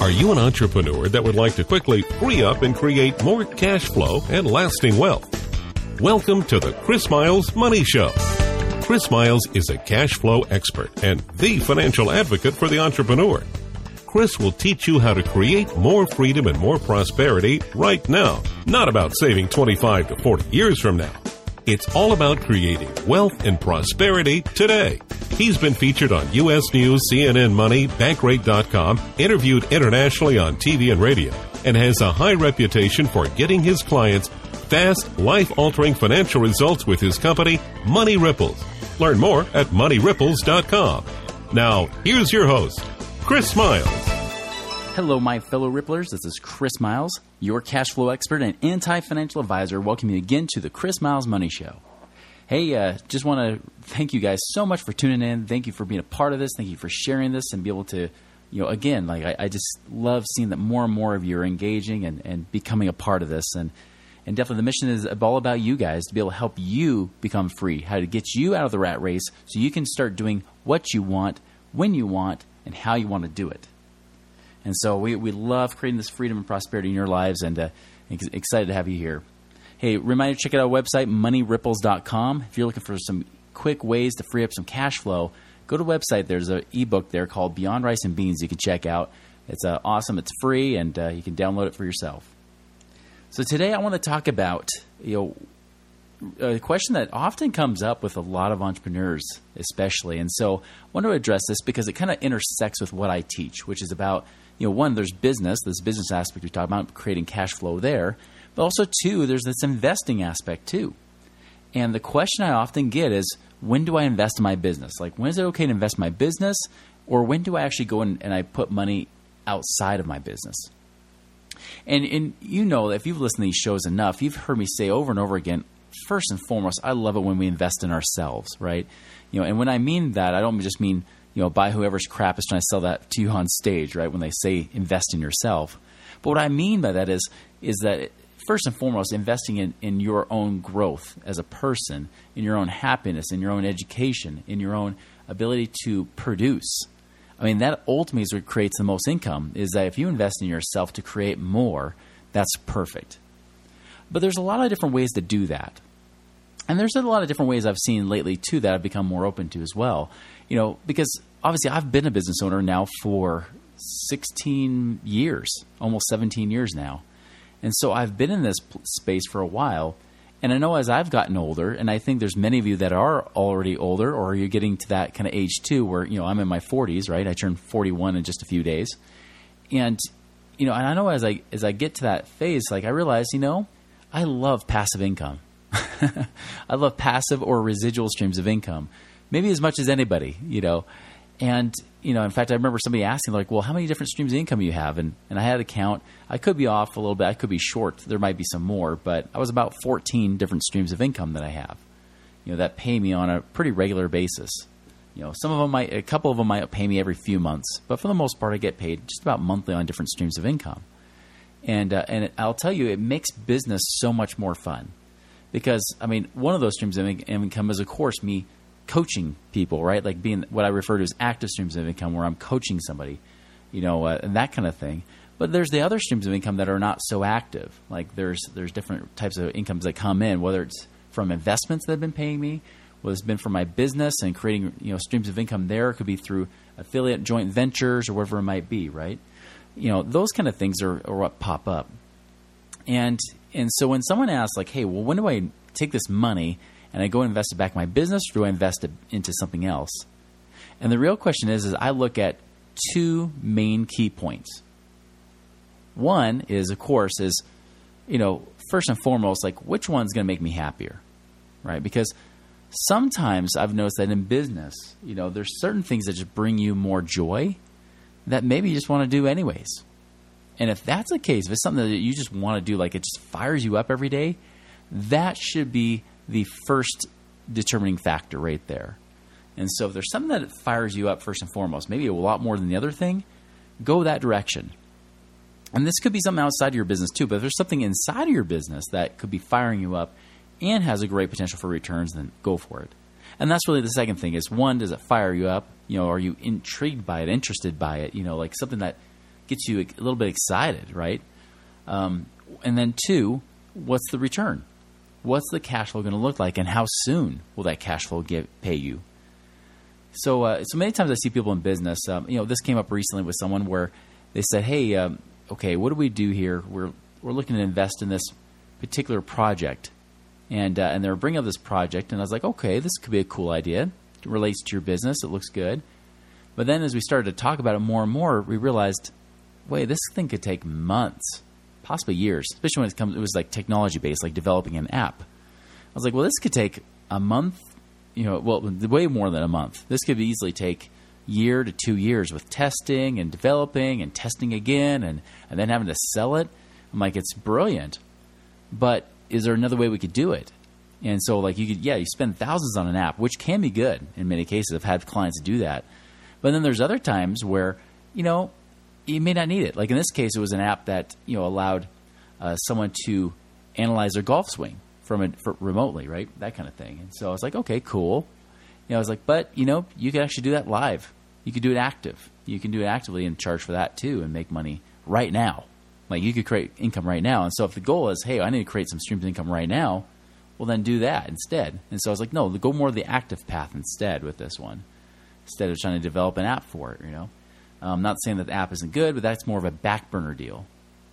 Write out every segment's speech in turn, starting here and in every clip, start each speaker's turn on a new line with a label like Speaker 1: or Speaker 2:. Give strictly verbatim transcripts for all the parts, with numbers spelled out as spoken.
Speaker 1: Are you an entrepreneur that would like to quickly free up and create more cash flow and lasting wealth? Welcome to the Chris Miles Money Show. Chris Miles is a cash flow expert and the financial advocate for the entrepreneur. Chris will teach you how to create more freedom and more prosperity right now. Not about saving twenty-five to forty years from now. It's all about creating wealth and prosperity today. He's been featured on U S News, C N N Money, Bankrate dot com, interviewed internationally on T V and radio, and has a high reputation for getting his clients fast, life-altering financial results with his company, Money Ripples. Learn more at money ripples dot com. Now, here's your host, Chris Miles.
Speaker 2: Hello, my fellow Ripplers. This is Chris Miles, your cash flow expert and anti-financial advisor. Welcome you again to the Chris Miles Money Show. Hey, uh, just want to thank you guys so much for tuning in. Thank you for being a part of this. Thank you for sharing this and be able to, you know, again, like I, I just love seeing that more and more of you are engaging and, and becoming a part of this. And and definitely the mission is all about you guys to be able to help you become free, how to get you out of the rat race so you can start doing what you want, when you want, and how you want to do it. And so we, we love creating this freedom and prosperity in your lives, and uh, excited to have you here. Hey, reminder, check out our website, money ripples dot com. If you're looking for some quick ways to free up some cash flow, go to the website. There's an ebook there called Beyond Rice and Beans you can check out. It's uh, awesome. It's free, and uh, you can download it for yourself. So today I want to talk about, you know, a question that often comes up with a lot of entrepreneurs, especially. And so I want to address this because it kind of intersects with what I teach, which is about, you know, one, there's business, this business aspect we talk about, creating cash flow there. But also, two, there's this investing aspect too. And the question I often get is, when do I invest in my business? Like, when is it okay to invest in my business? Or when do I actually go in and I put money outside of my business? And, and you know, if you've listened to these shows enough, you've heard me say over and over again, first and foremost, I love it when we invest in ourselves, right? You know, and when I mean that, I don't just mean, you know, buy whoever's crap is trying to sell that to you on stage, right? When they say invest in yourself. But what I mean by that is, is that first and foremost, investing in, in your own growth as a person, in your own happiness, in your own education, in your own ability to produce. I mean, that ultimately is what creates the most income, is that if you invest in yourself to create more, that's perfect. But there's a lot of different ways to do that. And there's a lot of different ways I've seen lately, too, that I've become more open to as well. You know, because obviously I've been a business owner now for sixteen years, almost seventeen years now. And so I've been in this space for a while. And I know as I've gotten older, and I think there's many of you that are already older, or you're getting to that kind of age too, where, you know, I'm in my forties, right? I turned forty-one in just a few days. And, you know, and I know as I as I get to that phase, like I realize, you know, I love passive income. I love passive or residual streams of income, maybe as much as anybody, you know. And, you know, in fact, I remember somebody asking, like, well, how many different streams of income you have? And and I had a count. I could be off a little bit. I could be short. There might be some more. But I was about fourteen different streams of income that I have, you know, that pay me on a pretty regular basis. You know, some of them might, a couple of them might pay me every few months. But for the most part, I get paid just about monthly on different streams of income. And, uh, and it, I'll tell you, it makes business so much more fun. Because, I mean, one of those streams of income is, of course, me coaching people, right? Like being what I refer to as active streams of income, where I'm coaching somebody, you know, uh, and that kind of thing. But there's the other streams of income that are not so active. Like there's there's different types of incomes that come in, whether it's from investments that have been paying me, whether it's been from my business and creating, you know, streams of income there. It could be through affiliate joint ventures or whatever it might be, right? You know, those kind of things are, are what pop up. And and so when someone asks, like, hey, well, when do I take this money and I go and invest it back in my business, or do I invest it into something else? And the real question is, is I look at two main key points. One is, of course, is, you know, first and foremost, like, which one's going to make me happier, right? Because sometimes I've noticed that in business, you know, there's certain things that just bring you more joy that maybe you just want to do anyways. And if that's the case, if it's something that you just want to do, like it just fires you up every day, that should be the first determining factor right there. And so if there's something that fires you up first and foremost, maybe a lot more than the other thing, go that direction. And this could be something outside of your business too, but if there's something inside of your business that could be firing you up and has a great potential for returns, then go for it. And that's really the second thing is, one, does it fire you up? You know, are you intrigued by it, interested by it? You know, like something that gets you a little bit excited, right? Um, and then two, what's the return? What's the cash flow going to look like, and how soon will that cash flow get, pay you? So, uh, so many times I see people in business. Um, you know, this came up recently with someone where they said, "Hey, um, okay, what do we do here? We're we're looking to invest in this particular project," and uh, and they were bringing up this project, and I was like, "Okay, this could be a cool idea. It relates to your business. It looks good." But then, as we started to talk about it more and more, we realized, wait, this thing could take months, possibly years, especially when it comes. It was like technology based, like developing an app. I was like, well, this could take a month. You know, well, way more than a month. This could easily take year to two years with testing and developing and testing again and, and then having to sell it. I'm like, it's brilliant, but is there another way we could do it? And so, like, you could, yeah, you spend thousands on an app, which can be good in many cases. I've had clients do that. But then there's other times where, you know, you may not need it. Like in this case, it was an app that, you know, allowed uh, someone to analyze their golf swing from it for remotely, right? That kind of thing. And so I was like, okay, cool. You know, I was like, but, you know, you could actually do that live. You could do it active. You can do it actively and charge for that too and make money right now. Like you could create income right now. And so if the goal is, hey, I need to create some streams of income right now, well, then do that instead. And so I was like, no, go more the active path instead with this one, instead of trying to develop an app for it, you know. I'm not saying that the app isn't good, but that's more of a back burner deal.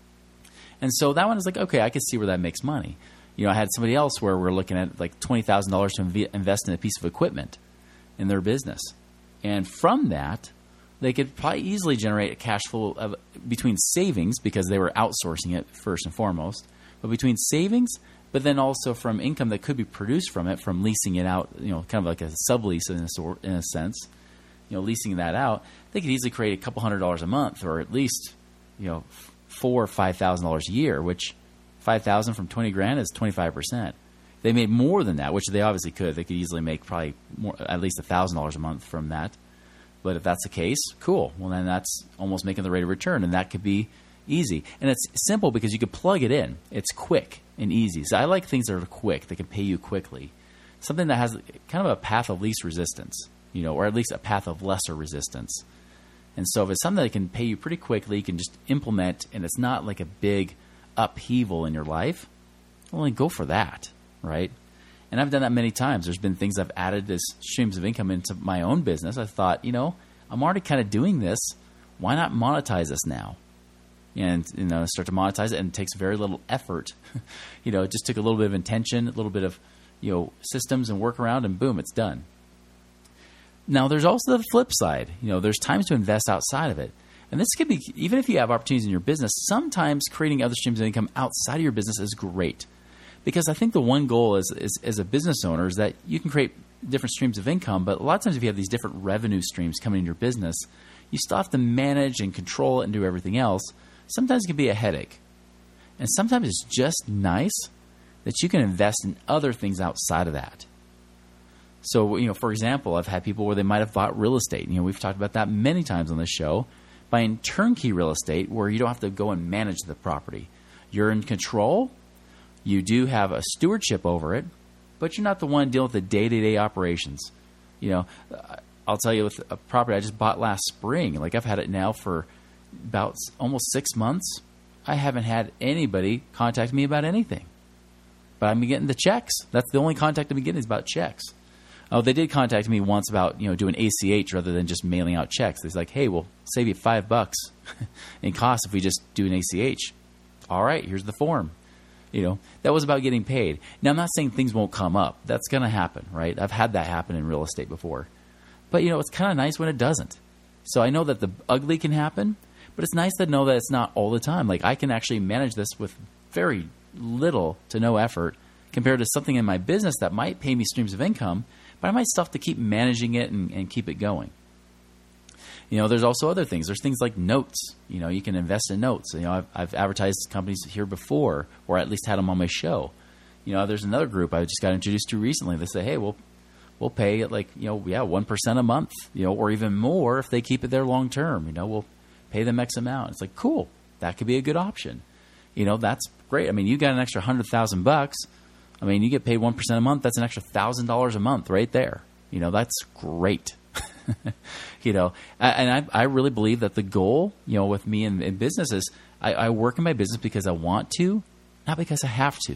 Speaker 2: And so that one is like, okay, I can see where that makes money. You know, I had somebody else where we're looking at like twenty thousand dollars to inv- invest in a piece of equipment in their business. And from that, they could probably easily generate a cash flow of between savings, because they were outsourcing it first and foremost, but between savings, but then also from income that could be produced from it, from leasing it out, you know, kind of like a sublease in a, sort, in a sense, you know, leasing that out, they could easily create a couple hundred dollars a month, or at least, you know, four or five thousand dollars a year, which five thousand from twenty grand is twenty-five percent. They made more than that, which they obviously could. They could easily make probably more, at least a thousand dollars a month from that. But if that's the case, cool. Well, then that's almost making the rate of return, and that could be easy. And it's simple because you could plug it in. It's quick and easy. So I like things that are quick, that can pay you quickly. Something that has kind of a path of least resistance, you know, or at least a path of lesser resistance. And so if it's something that can pay you pretty quickly, you can just implement, and it's not like a big upheaval in your life, well, then go for that, right? And I've done that many times. There's been things I've added as streams of income into my own business. I thought, you know, I'm already kind of doing this. Why not monetize this now? And, you know, start to monetize it, and it takes very little effort. You know, it just took a little bit of intention, a little bit of, you know, systems and workaround, and boom, it's done. Now, there's also the flip side. You know, there's times to invest outside of it. And this could be, even if you have opportunities in your business, sometimes creating other streams of income outside of your business is great. Because I think the one goal is, is as a business owner is that you can create different streams of income, but a lot of times if you have these different revenue streams coming in your business, you still have to manage and control it and do everything else. Sometimes it can be a headache. And sometimes it's just nice that you can invest in other things outside of that. So, you know, for example, I've had people where they might have bought real estate. You know, we've talked about that many times on this show. Buying turnkey real estate where you don't have to go and manage the property. You're in control. You do have a stewardship over it, but you're not the one dealing with the day-to-day operations. You know, I'll tell you, with a property I just bought last spring, like I've had it now for about almost six months. I haven't had anybody contact me about anything, but I'm getting the checks. That's the only contact I've been getting is about checks. Oh, they did contact me once about, you know, doing A C H rather than just mailing out checks. They're like, hey, we'll save you five bucks in cost if we just do an A C H. All right, here's the form. You know, that was about getting paid. Now, I'm not saying things won't come up. That's going to happen, right? I've had that happen in real estate before. But, you know, it's kind of nice when it doesn't. So I know that the ugly can happen, but it's nice to know that it's not all the time. Like, I can actually manage this with very little to no effort compared to something in my business that might pay me streams of income, but I might still have to keep managing it and, and keep it going. You know, there's also other things. There's things like notes. You know, you can invest in notes. You know, I've, I've advertised companies here before, or at least had them on my show. You know, there's another group I just got introduced to recently. They say, hey, we'll, we'll pay at like, you know, yeah, one percent a month, you know, or even more if they keep it there long term. You know, we'll pay them X amount. It's like, cool. That could be a good option. You know, that's great. I mean, you got an extra one hundred thousand bucks. I mean, you get paid one percent a month. That's an extra one thousand dollars a month right there. You know, that's great. you know, and I, I really believe that the goal, you know, with me in, in business is I, I work in my business because I want to, not because I have to.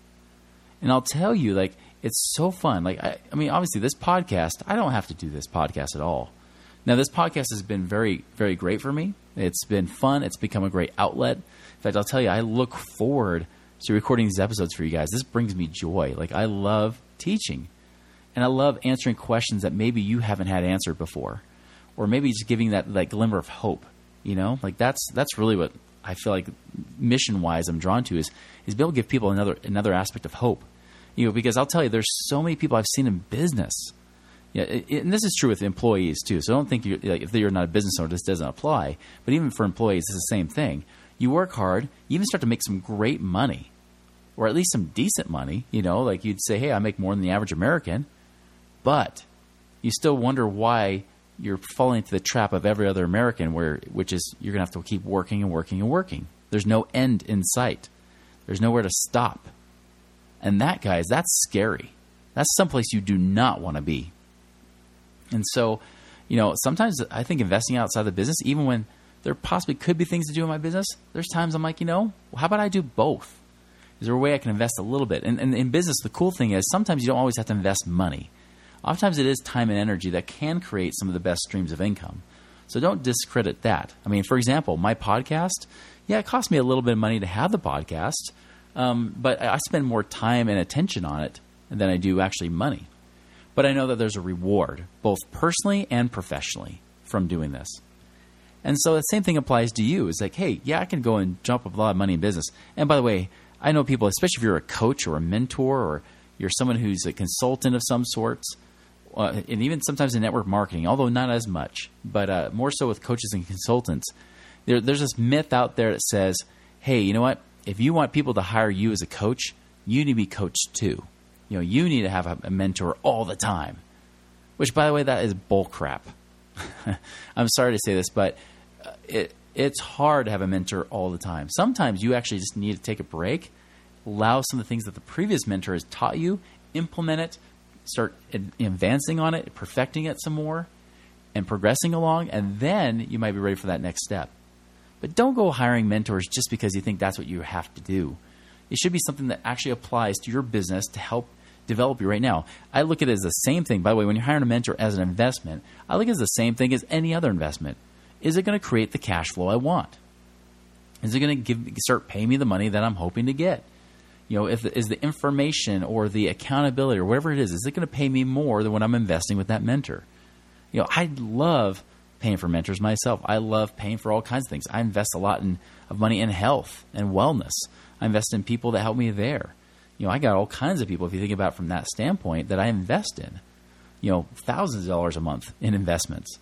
Speaker 2: And I'll tell you, like, it's so fun. Like, I, I mean, obviously this podcast, I don't have to do this podcast at all. Now, this podcast has been very, very great for me. It's been fun. It's become a great outlet. In fact, I'll tell you, I look forward to recording these episodes for you guys. This brings me joy. Like, I love teaching. And I love answering questions that maybe you haven't had answered before. Or maybe just giving that, like, glimmer of hope. You know? Like, that's that's really what I feel like mission-wise I'm drawn to is, is be able to give people another another aspect of hope. You know, because I'll tell you, there's so many people I've seen in business. Yeah, it, it, and this is true with employees too. So don't think you're, like, if you're not a business owner, this doesn't apply. But even for employees, it's the same thing. You work hard, you even start to make some great money, or at least some decent money. You know, like you'd say, hey, I make more than the average American. But you still wonder why you're falling into the trap of every other American, where which is you're going to have to keep working and working and working. There's no end in sight. There's nowhere to stop. And that, guys, that's scary. That's someplace you do not want to be. And so, you know, sometimes I think investing outside the business, even when there possibly could be things to do in my business, there's times I'm like, you know, well, how about I do both? Is there a way I can invest a little bit? And, and in business, the cool thing is sometimes you don't always have to invest money. Oftentimes it is time and energy that can create some of the best streams of income. So don't discredit that. I mean, for example, my podcast, yeah, it cost me a little bit of money to have the podcast, um, but I spend more time and attention on it than I do actually money. But I know that there's a reward, both personally and professionally, from doing this. And so the same thing applies to you. It's like, hey, yeah, I can go and jump up a lot of money in business. And by the way, I know people, especially if you're a coach or a mentor or you're someone who's a consultant of some sorts, uh, and even sometimes in network marketing, although not as much, but uh, more so with coaches and consultants, there, there's this myth out there that says, hey, you know what? If you want people to hire you as a coach, you need to be coached too. You know, you need to have a, a mentor all the time, which, by the way, that is bull crap. I'm sorry to say this, but it it's hard to have a mentor all the time. Sometimes you actually just need to take a break, allow some of the things that the previous mentor has taught you, implement it, start advancing on it, perfecting it some more, and progressing along, and then you might be ready for that next step. But don't go hiring mentors just because you think that's what you have to do. It should be something that actually applies to your business to help develop you right now. I look at it as the same thing. By the way, when you're hiring a mentor as an investment, I look at it as the same thing as any other investment. Is it going to create the cash flow I want? Is it going to give start paying me the money that I'm hoping to get? You know, if the, is the information or the accountability or whatever it is, is it going to pay me more than what I'm investing with that mentor? You know, I love paying for mentors myself. I love paying for all kinds of things. I invest a lot in, of money in health and wellness. I invest in people that help me there. You know, I got all kinds of people, if you think about it from that standpoint, that I invest in. You know, thousands of dollars a month in investments.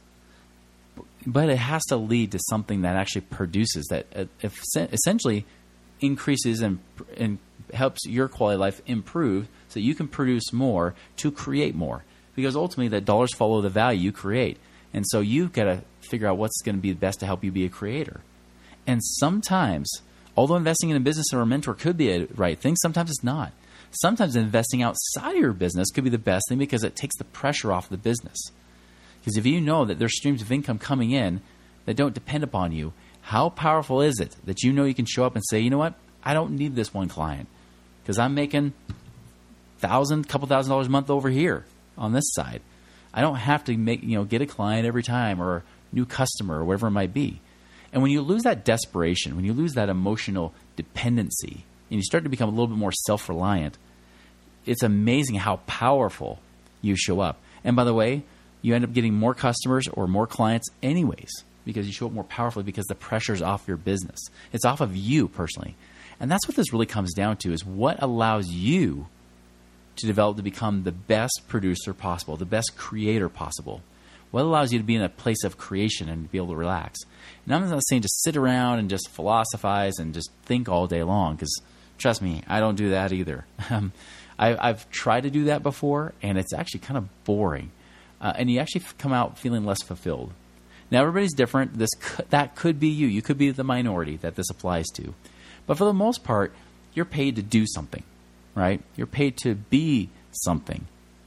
Speaker 2: But it has to lead to something that actually produces, that if essentially increases and, and helps your quality of life improve so that you can produce more to create more. Because ultimately, the dollars follow the value you create. And so you've got to figure out what's going to be the best to help you be a creator. And sometimes, although investing in a business or a mentor could be a right thing, sometimes it's not. Sometimes investing outside of your business could be the best thing because it takes the pressure off the business. Because if you know that there's streams of income coming in that don't depend upon you, how powerful is it that you know you can show up and say, you know what, I don't need this one client because I'm making thousand, couple thousand dollars a month over here on this side. I don't have to make you know get a client every time or a new customer or whatever it might be. And when you lose that desperation, when you lose that emotional dependency, and you start to become a little bit more self-reliant, it's amazing how powerful you show up. And by the way, you end up getting more customers or more clients anyways because you show up more powerfully because the pressure's off your business. It's off of you personally. And that's what this really comes down to, is what allows you to develop to become the best producer possible, the best creator possible. What allows you to be in a place of creation and be able to relax? And I'm not saying just sit around and just philosophize and just think all day long, because trust me, I don't do that either. Um, I, I've tried to do that before, and it's actually kind of boring. Uh, and you actually come out feeling less fulfilled. Now, everybody's different. This could, that could be you. You could be the minority that this applies to. But for the most part, you're paid to do something, right? You're paid to be something.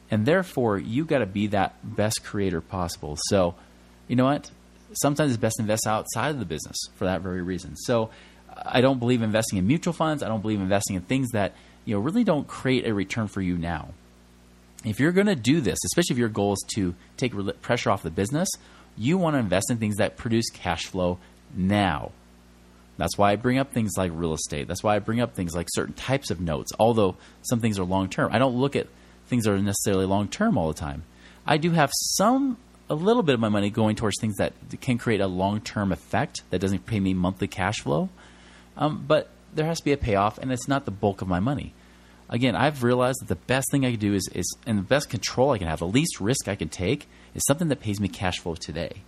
Speaker 2: And therefore, you got to be that best creator possible. So, you know what? Sometimes it's best to invest outside of the business for that very reason. So I don't believe investing in mutual funds. I don't believe investing in things that, you know, really don't create a return for you now. If you're going to do this, especially if your goal is to take pressure off the business, you want to invest in things that produce cash flow now. That's why I bring up things like real estate. That's why I bring up things like certain types of notes, although some things are long-term. I don't look at things that are necessarily long-term all the time. I do have some, a little bit of my money going towards things that can create a long-term effect that doesn't pay me monthly cash flow. Um, but there has to be a payoff, and it's not the bulk of my money. Again, I've realized that the best thing I can do is, is, and the best control I can have, the least risk I can take, is something that pays me cash flow today.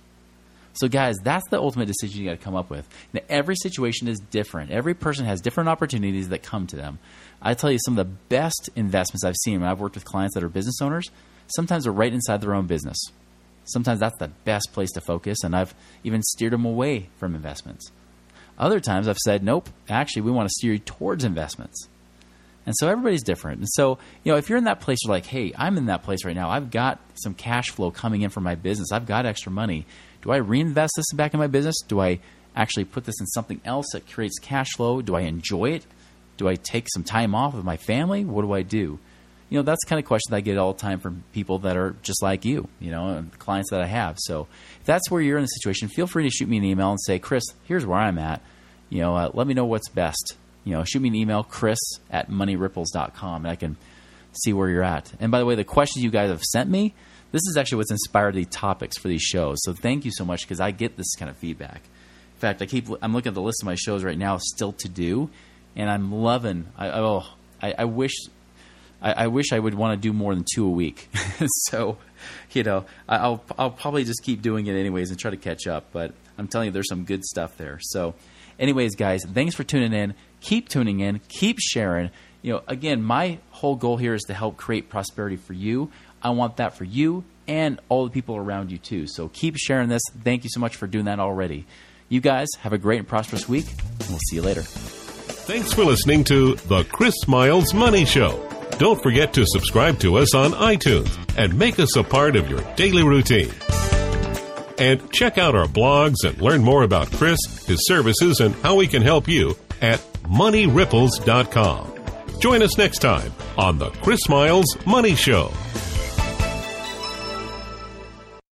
Speaker 2: So guys, that's the ultimate decision you got to come up with. Now, every situation is different. Every person has different opportunities that come to them. I tell you, some of the best investments I've seen when I've worked with clients that are business owners, sometimes are right inside their own business. Sometimes that's the best place to focus, and I've even steered them away from investments. Other times I've said, nope, actually we want to steer you towards investments. And so everybody's different. And so, you know, if you're in that place, you're like, hey, I'm in that place right now. I've got some cash flow coming in from my business. I've got extra money. Do I reinvest this back in my business? Do I actually put this in something else that creates cash flow? Do I enjoy it? Do I take some time off with my family? What do I do? You know, that's the kind of question that I get all the time from people that are just like you, you know, and clients that I have. So if that's where you're in the situation, feel free to shoot me an email and say, Chris, here's where I'm at. You know, uh, let me know what's best. You know, shoot me an email, chris at money ripples dot com, and I can see where you're at. And by the way, the questions you guys have sent me, this is actually what's inspired the topics for these shows. So thank you so much, because I get this kind of feedback. In fact, I keep I'm looking at the list of my shows right now, still to do, and I'm loving. I, oh, I, I wish, I, I wish I would want to do more than two a week. So, you know, I'll I'll probably just keep doing it anyways and try to catch up. But I'm telling you, there's some good stuff there. So, anyways, guys, thanks for tuning in. Keep tuning in. Keep sharing. You know, again, my whole goal here is to help create prosperity for you. I want that for you and all the people around you too. So keep sharing this. Thank you so much for doing that already. You guys have a great and prosperous week, and we'll see you later.
Speaker 1: Thanks for listening to The Chris Miles Money Show. Don't forget to subscribe to us on iTunes and make us a part of your daily routine. And check out our blogs and learn more about Chris, his services, and how we can help you at money ripples dot com. Join us next time on The Chris Miles Money Show.